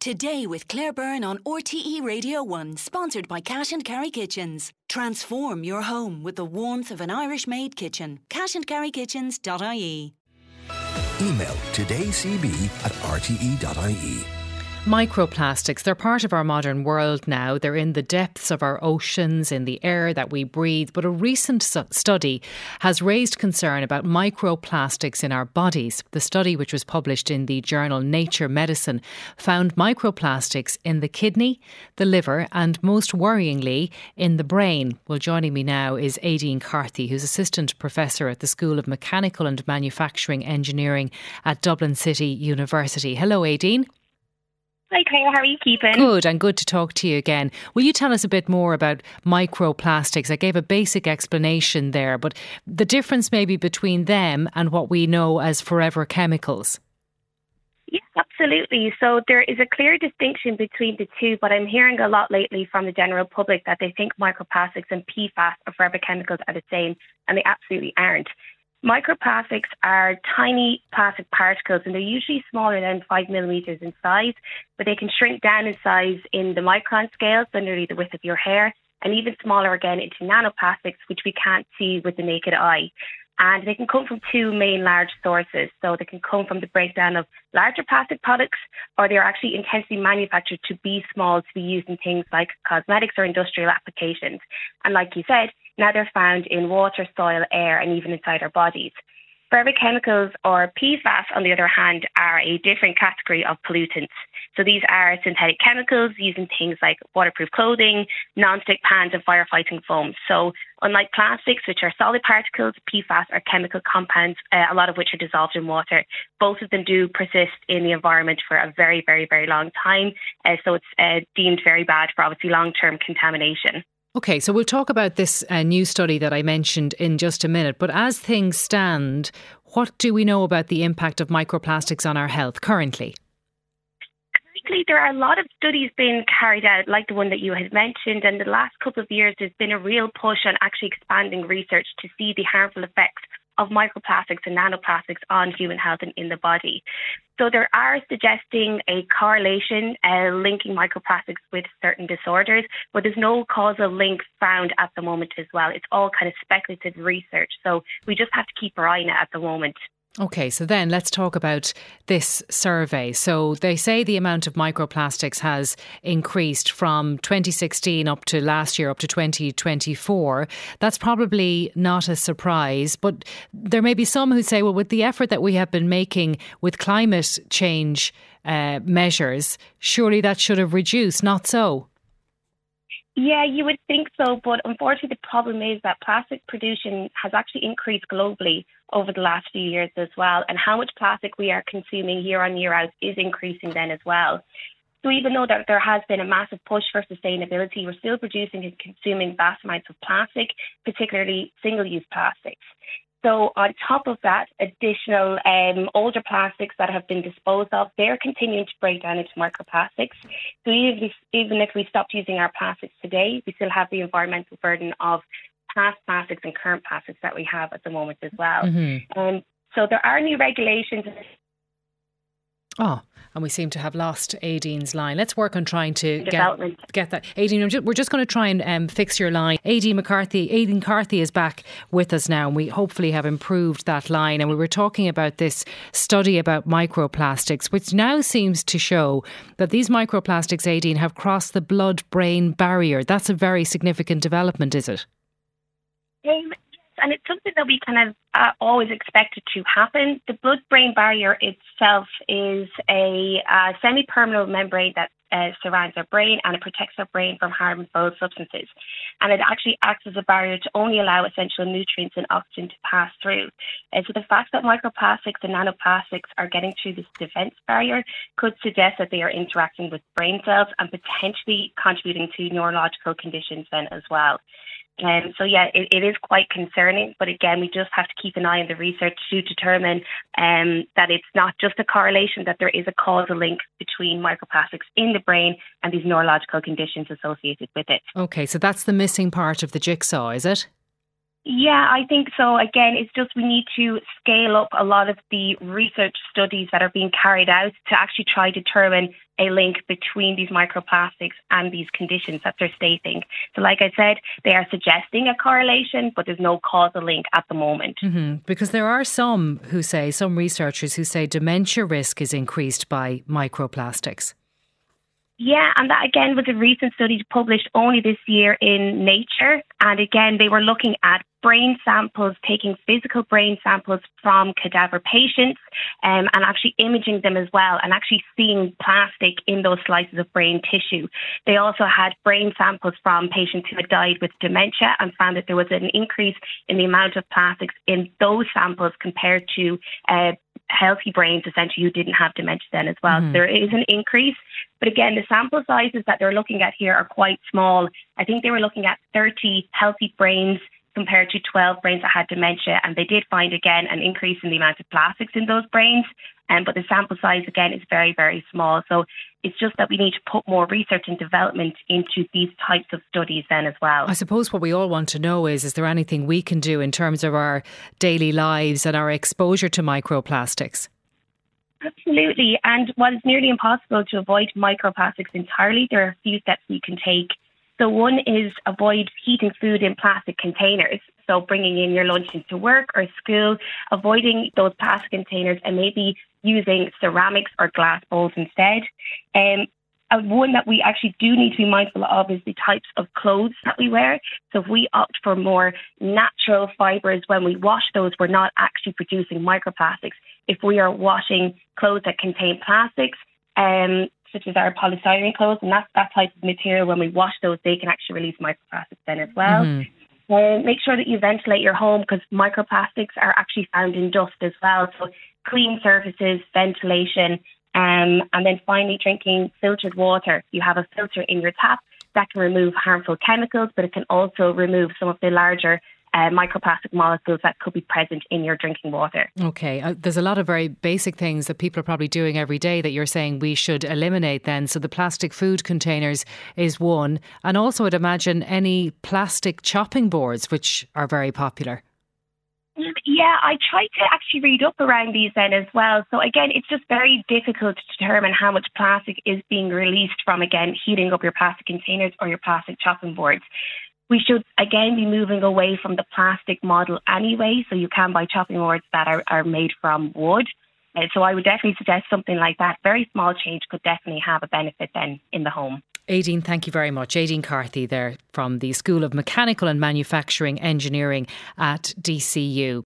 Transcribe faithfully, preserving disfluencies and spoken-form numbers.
Today with Claire Byrne on R T E Radio one, sponsored by Cash and Carry Kitchens. Transform your home with the warmth of an Irish-made kitchen. cash and carry kitchens dot I E. Email todaycb at r t e dot i e. Microplastics, they're part of our modern world now. They're in the depths of our oceans, in the air that we breathe. But a recent su- study has raised concern about microplastics in our bodies. The study, which was published in the journal Nature Medicine, found microplastics in the kidney, the liver and, most worryingly, in the brain. Well, joining me now is Aideen Carthy, who's Assistant Professor at the School of Mechanical and Manufacturing Engineering at Dublin City University. Hello, Aideen. Hi Claire, how are you keeping? Good, and good to talk to you again. Will you tell us a bit more about microplastics? I gave a basic explanation there, but the difference maybe between them and what we know as forever chemicals. Yes, absolutely. So there is a clear distinction between the two, but I'm hearing a lot lately from the general public that they think microplastics and P FAS or forever chemicals are the same, and they absolutely aren't. Microplastics are tiny plastic particles, and they're usually smaller than five millimetres in size, but they can shrink down in size in the micron scale, so nearly the width of your hair, and even smaller again into nanoplastics, which we can't see with the naked eye. And they can come from two main large sources. So they can come from the breakdown of larger plastic products, or they're actually intensely manufactured to be small, to be used in things like cosmetics or industrial applications. And like you said, now they're found in water, soil, air, and even inside our bodies. Forever chemicals, or P FAS, on the other hand, are a different category of pollutants. So these are synthetic chemicals used in things like waterproof clothing, non-stick pans, and firefighting foams. So unlike plastics, which are solid particles, P FAS are chemical compounds, uh, a lot of which are dissolved in water. Both of them do persist in the environment for a very, very, very long time. Uh, so it's uh, deemed very bad for obviously long-term contamination. OK, so we'll talk about this uh, new study that I mentioned in just a minute. But as things stand, what do we know about the impact of microplastics on our health currently? Currently, there are a lot of studies being carried out, like the one that you had mentioned. And the last couple of years, there's been a real push on actually expanding research to see the harmful effects of microplastics and nanoplastics on human health and in the body. So there are suggesting a correlation uh, linking microplastics with certain disorders, but there's no causal link found at the moment as well. It's all kind of speculative research. So we just have to keep our eye on it at the moment. OK, so then let's talk about this survey. So they say the amount of microplastics has increased from twenty sixteen up to last year, up to twenty twenty-four. That's probably not a surprise, but there may be some who say, well, with the effort that we have been making with climate change uh, measures, surely that should have reduced. Not so. Yeah, you would think so, but unfortunately the problem is that plastic pollution has actually increased globally over the last few years as well, and how much plastic we are consuming year on year out is increasing then as well. So even though that there has been a massive push for sustainability, we're still producing and consuming vast amounts of plastic, particularly single-use plastics. So on top of that, additional um, older plastics that have been disposed of, they're continuing to break down into microplastics. So even if, even if we stopped using our plastics today, we still have the environmental burden of past plastics and current plastics that we have at the moment as well. Mm-hmm. Um, so there are new regulations. Oh, and we seem to have lost Aideen's line. Let's work on trying to get, get that. Aideen, just, we're just going to try and um, fix your line. Aideen McCarthy, Aideen Carthy is back with us now, and we hopefully have improved that line. And we were talking about this study about microplastics, which now seems to show that these microplastics, Aideen, have crossed the blood-brain barrier. That's a very significant development, is it? Um, And it's something that we kind of uh, always expected to happen. The blood-brain barrier itself is a uh, semi-permeable membrane that uh, surrounds our brain, and it protects our brain from harmful substances. And it actually acts as a barrier to only allow essential nutrients and oxygen to pass through. And so the fact that microplastics and nanoplastics are getting through this defense barrier could suggest that they are interacting with brain cells and potentially contributing to neurological conditions then as well. Um, so yeah, it, it is quite concerning, but again, we just have to keep an eye on the research to determine um, that it's not just a correlation, that there is a causal link between microplastics in the brain and these neurological conditions associated with it. Okay, so that's the missing part of the jigsaw, is it? Yeah, I think so. Again, it's just we need to scale up a lot of the research studies that are being carried out to actually try to determine a link between these microplastics and these conditions that they're stating. So like I said, they are suggesting a correlation, but there's no causal link at the moment. Mm-hmm. Because there are some who say, some researchers who say dementia risk is increased by microplastics. Yeah, and that again was a recent study published only this year in Nature. And again, they were looking at brain samples, taking physical brain samples from cadaver patients um, and actually imaging them as well and actually seeing plastic in those slices of brain tissue. They also had brain samples from patients who had died with dementia and found that there was an increase in the amount of plastics in those samples compared to uh, healthy brains, essentially, who didn't have dementia then as well. Mm. So there is an increase. But again, the sample sizes that they're looking at here are quite small. I think they were looking at thirty healthy brains compared to twelve brains that had dementia. And they did find, again, an increase in the amount of plastics in those brains. Um, but the sample size, again, is very, very small. So it's just that we need to put more research and development into these types of studies then as well. I suppose what we all want to know is, is there anything we can do in terms of our daily lives and our exposure to microplastics? Absolutely. And while it's nearly impossible to avoid microplastics entirely, there are a few steps we can take. So one is avoid heating food in plastic containers. So bringing in your lunch into work or school, avoiding those plastic containers and maybe using ceramics or glass bowls instead. Um, and one that we actually do need to be mindful of is the types of clothes that we wear. So if we opt for more natural fibres, when we wash those, we're not actually producing microplastics. If we are washing clothes that contain plastics, um, such as our polystyrene clothes, and that's that type of material, when we wash those, they can actually release microplastics then as well. Mm-hmm. Uh, make sure that you ventilate your home because microplastics are actually found in dust as well. So clean surfaces, ventilation, um, and then finally drinking filtered water. You have a filter in your tap that can remove harmful chemicals, but it can also remove some of the larger Uh, microplastic molecules that could be present in your drinking water. Okay, uh, there's a lot of very basic things that people are probably doing every day that you're saying we should eliminate then. So the plastic food containers is one. And also I'd imagine any plastic chopping boards, which are very popular. Yeah, I tried to actually read up around these then as well. So again, it's just very difficult to determine how much plastic is being released from, again, heating up your plastic containers or your plastic chopping boards. We should, again, be moving away from the plastic model anyway. So you can buy chopping boards that are, are made from wood. Uh, so I would definitely suggest something like that. Very small change could definitely have a benefit then in the home. Aideen, thank you very much. Aideen Carthy there from the School of Mechanical and Manufacturing Engineering at D C U.